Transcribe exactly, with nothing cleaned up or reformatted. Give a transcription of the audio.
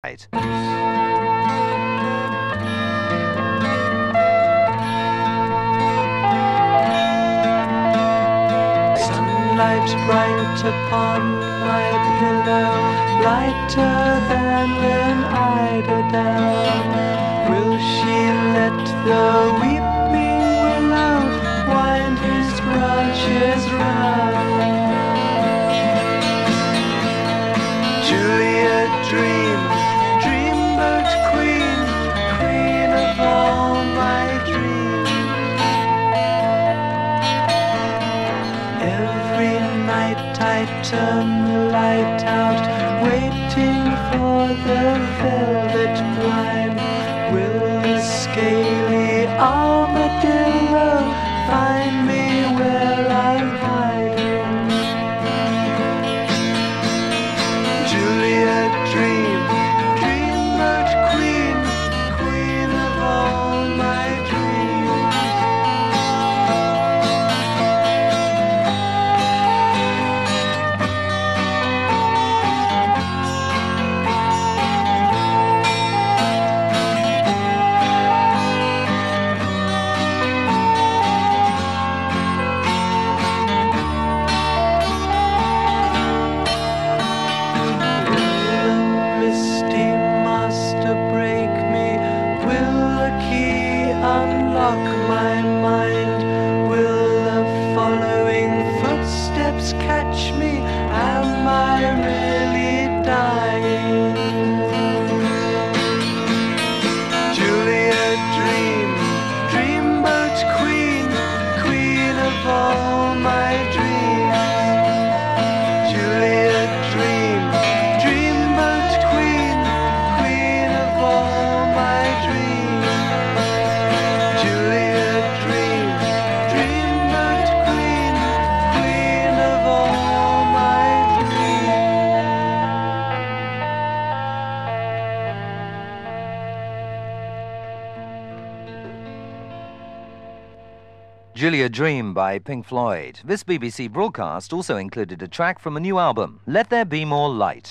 Right. Sunlight bright upon my pillow, lighter than an eiderdown. Will she let the weeping willow wind his branches round? Julia, dream, dreamboat queen, queen of all my dreams. Every night I turn the light out, waiting for the velvet blind. Will the scaly armadillo find me where I'm hiding? Julia, dream, dreamboat queen, queen of all my dreams. Unlock my mind. Will the following footsteps catch me? Am I really dying? Julia, dream, dreamboat queen, queen of all my dreams. Julia, dream, dreamboat queen, queen of all my dreams. Julia Dream by Pink Floyd. This B B C broadcast also included a track from a new album, Let There Be More Light.